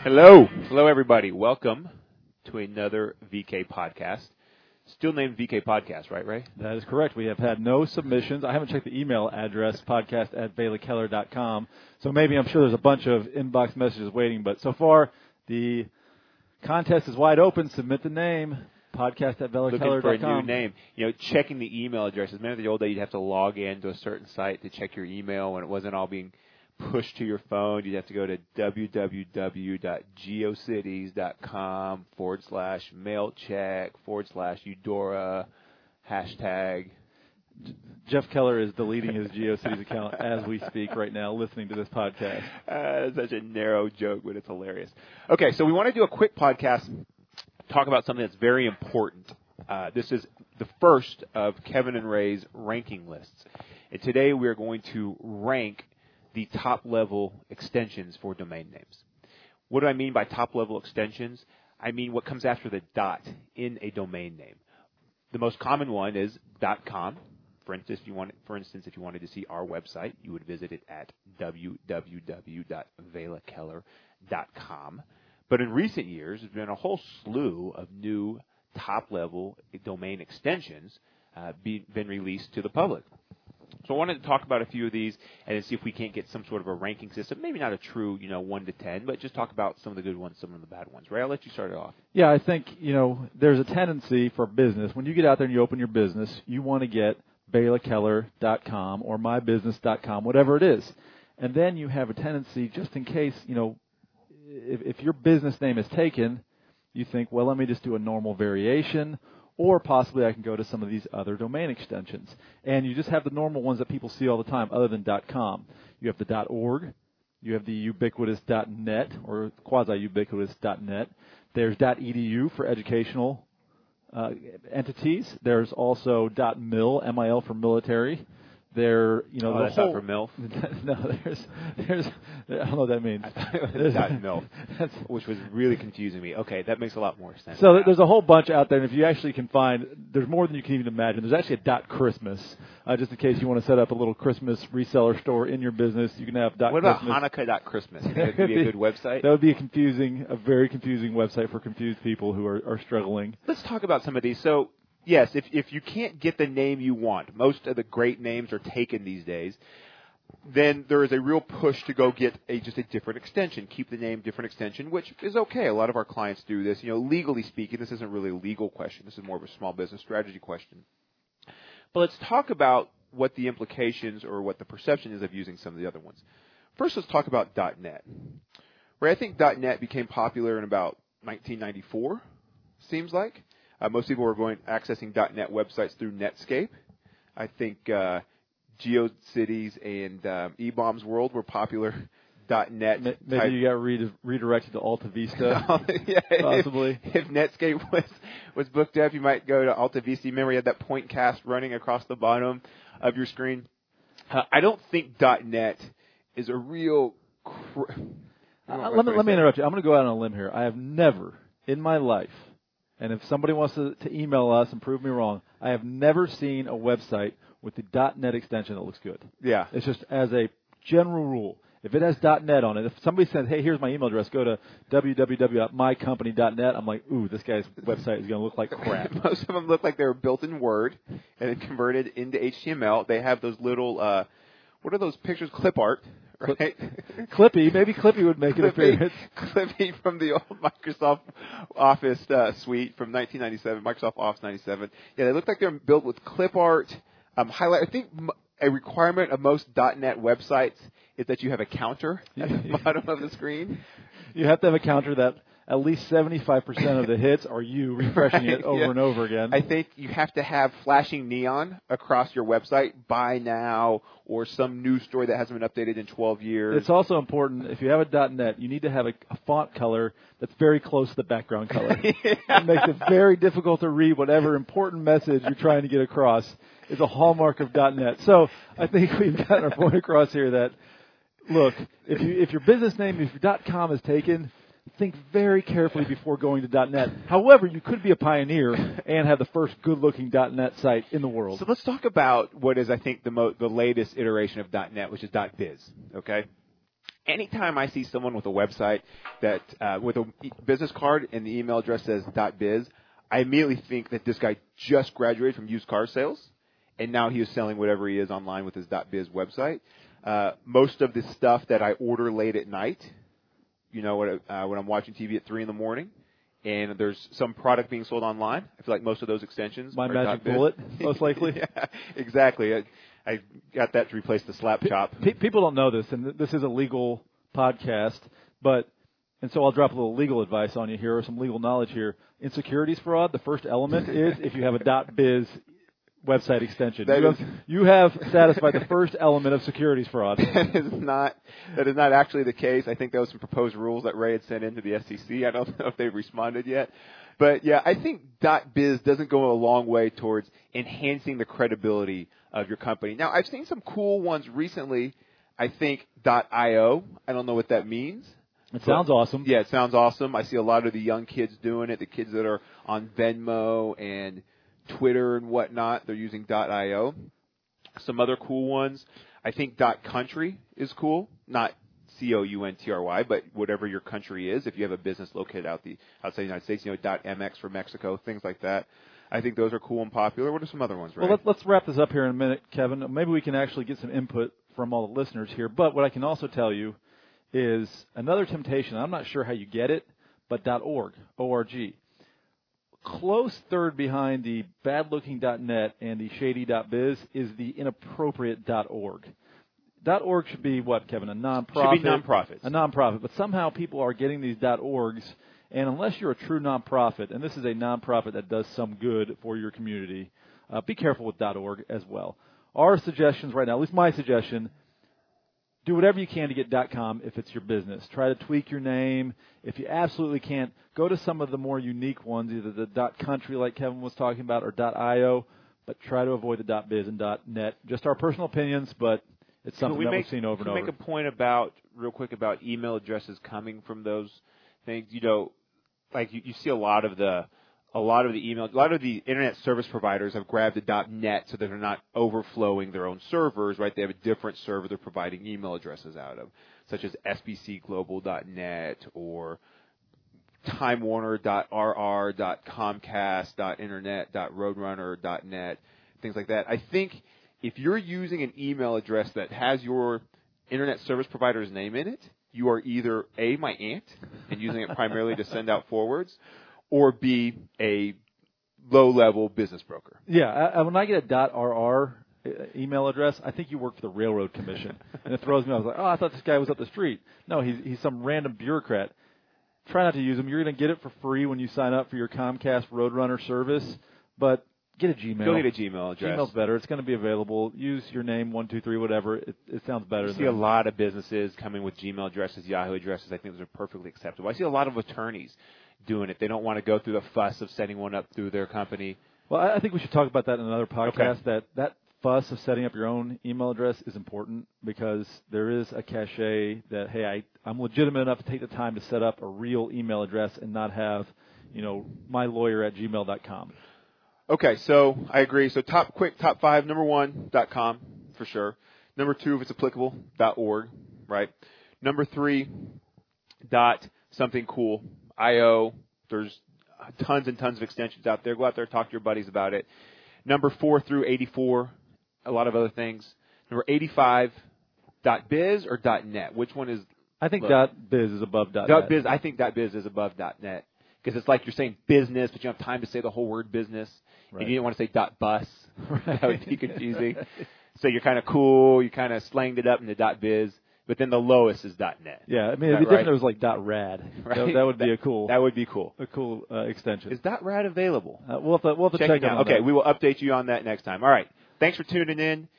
Hello, everybody. Welcome to another VK podcast. Still named VK Podcast, right, Ray? That is correct. We have had no submissions. I haven't checked the email address, podcast@VelaKeller.com. So maybe I'm sure there's a bunch of inbox messages waiting. But so far, the contest is wide open. Submit the name, podcast@VelaKeller.com. Looking for a new name. You know, checking the email addresses. Remember the old day you'd have to log in to a certain site to check your email when it wasn't all being pushed to your phone. You'd have to go to www.geocities.com/mailcheck/Eudora hashtag. Jeff Keller is deleting his GeoCities account as we speak right now, listening to this podcast. Such a narrow joke, but it's hilarious. Okay, so we want to do a quick podcast, talk about something that's very important. This is the first of Kevin and Ray's ranking lists. And today we are going to rank the top-level extensions for domain names. What do I mean by top-level extensions? I mean what comes after the dot in a domain name. The most common one is .com. For instance, if you wanted to see our website, you would visit it at www.velakeller.com. But in recent years, there's been a whole slew of new top-level domain extensions been released to the public. So I wanted to talk about a few of these and see if we can't get some sort of a ranking system. Maybe not a true, 1 to 10, but just talk about some of the good ones, some of the bad ones. Ray, I'll let you start it off. Yeah, I think, there's a tendency for business. When you get out there and you open your business, you want to get VelaKeller.com or MyBusiness.com, whatever it is. And then you have a tendency, just in case, if your business name is taken, you think, well, let me just do a normal variation. Or possibly I can go to some of these other domain extensions. And you just have the normal ones that people see all the time other than .com. You have the .org. You have the ubiquitous .net or quasi-ubiquitous .net. There's .edu for educational entities. There's also .mil, M-I-L for military. That's not for MILF? No, there's I don't know what that means. .milf, which was really confusing me. Okay, that makes a lot more sense. So there's a whole bunch out there, and if you actually can find, there's more than you can even imagine. There's actually a .Christmas, just in case you want to set up a little Christmas reseller store in your business. You can have What about Hanukkah.Christmas? That would be a good website? That would be a very confusing website for confused people who are struggling. Let's talk about some of these. So, yes, if you can't get the name you want, most of the great names are taken these days, then there is a real push to go get just a different extension, keep the name different extension, which is okay. A lot of our clients do this. Legally speaking, this isn't really a legal question. This is more of a small business strategy question. But let's talk about what the implications or what the perception is of using some of the other ones. First, let's talk about .net. Where I think .net became popular in about 1994, seems like. Most people were accessing .net websites through Netscape. I think GeoCities and eBaum's World were popular .net. Maybe you got redirected to Alta Vista, possibly. If Netscape was booked up, you might go to Alta Vista. Remember, you had that point cast running across the bottom of your screen. I don't think .net is a real... Let me interrupt you. I'm going to go out on a limb here. I have never in my life... And if somebody wants to email us and prove me wrong, I have never seen a website with the .net extension that looks good. Yeah. It's just as a general rule. If it has .net on it, if somebody says, hey, here's my email address, go to www.mycompany.net, I'm like, ooh, this guy's website is going to look like crap. Most of them look like they were built in Word and then converted into HTML. They have those little, what are those pictures? Clip art. Right? Clippy. Maybe Clippy would make an appearance. Clippy from the old Microsoft Office suite from 1997, Microsoft Office 97. Yeah, they look like they're built with clip art. Highlight. I think a requirement of most .NET websites is that you have a counter at the bottom of the screen. You have to have a counter that at least 75% of the hits are you refreshing it over and over again. I think you have to have flashing neon across your website, buy now, or some news story that hasn't been updated in 12 years. It's also important, if you have a .NET, you need to have a font color that's very close to the background color. It makes it very difficult to read whatever important message you're trying to get across is a hallmark of .NET. So I think we've gotten our point across here that, look, if your business name, if your .com is taken, think very carefully before going to .net. However, you could be a pioneer and have the first good-looking .net site in the world. So let's talk about what is, I think, the latest iteration of .net, which is .biz, okay? anytime I see someone with a website that with a business card and the email address says .biz, I immediately think that this guy just graduated from used car sales, and now he is selling whatever he is online with his .biz website. Most of the stuff that I order late at night, when I'm watching TV at 3 a.m, and there's some product being sold online, I feel like most of those extensions My are Magic .biz. Bullet, most likely. Yeah, exactly. I got that to replace the slap chop. People don't know this, and this is a legal podcast, and so I'll drop a little legal advice on you here, or some legal knowledge here. In securities fraud, the first element is if you have a .biz website extension. You have satisfied the first element of securities fraud. That is not actually the case. I think there was some proposed rules that Ray had sent into the SEC. I don't know if they've responded yet. But, yeah, I think .biz doesn't go a long way towards enhancing the credibility of your company. Now, I've seen some cool ones recently. I think .io. I don't know what that means. It sounds awesome. Yeah, it sounds awesome. I see a lot of the young kids doing it, the kids that are on Venmo and Twitter and whatnot. They're using .io. Some other cool ones. I think .country is cool. Not COUNTRY, but whatever your country is. If you have a business located outside the United States, .mx for Mexico, things like that. I think those are cool and popular. What are some other ones, Ray? Well, let's wrap this up here in a minute, Kevin. Maybe we can actually get some input from all the listeners here. But what I can also tell you is another temptation. I'm not sure how you get it, but .org, O-R-G. Close third behind the bad-looking.net and the shady.biz is the inappropriate .org. .org should be what, Kevin? A nonprofit? Should be nonprofits. A nonprofit. But somehow people are getting these .orgs, and unless you're a true nonprofit, and this is a nonprofit that does some good for your community, be careful with .org as well. Our suggestions right now, at least my suggestion, do whatever you can to get .com if it's your business. Try to tweak your name. If you absolutely can't, go to some of the more unique ones, either the .country like Kevin was talking about or .io, but try to avoid the .biz and .net. Just our personal opinions, but it's something that we've seen over and over. Can we make a point real quick about email addresses coming from those things? Like you see a lot of the internet service providers have grabbed the .net so that they're not overflowing their own servers, right? They have a different server they're providing email addresses out of, such as sbcglobal.net or timewarner.rr.comcast.internet.roadrunner.net, things like that. I think if you're using an email address that has your internet service provider's name in it, you are either A, my aunt, and using it primarily to send out forwards, or B, a low-level business broker. Yeah, when I get a .rr email address, I think you work for the Railroad Commission. And it throws me off. I was like, I thought this guy was up the street. No, he's some random bureaucrat. Try not to use him. You're going to get it for free when you sign up for your Comcast Roadrunner service, but get a Gmail. Go get a Gmail address. Gmail's better. It's going to be available. Use your name, 123, whatever. It sounds better. I see a lot of businesses coming with Gmail addresses, Yahoo addresses. I think those are perfectly acceptable. I see a lot of attorneys doing it. They don't want to go through the fuss of setting one up through their company. Well, I think we should talk about that in another podcast. Okay. That fuss of setting up your own email address is important because there is a cachet that, hey, I'm legitimate enough to take the time to set up a real email address and not have, mylawyer@gmail.com. Okay, so I agree. So top 5, number 1, .com for sure. Number 2, if it's applicable, .org, right? Number 3, .something cool, .io. There's tons and tons of extensions out there. Go out there, talk to your buddies about it. Number 4 through 84, a lot of other things. Number 85, .biz or .net? Which one is? I think .biz is above .net. .biz, I think .biz is above .net because it's like you're saying business, but you don't have time to say the whole word business. Right. And you didn't want to say .bus. Right. That would be confusing. So you're kind of cool. You kind of slanged it up into .biz. But then the lowest is .net. Yeah, I mean, it'd be different if it was like .rad. Right? That would be a cool. That would be cool. A cool extension. Is .rad available? We'll have to check it out. Okay, we will update you on that next time. All right. Thanks for tuning in.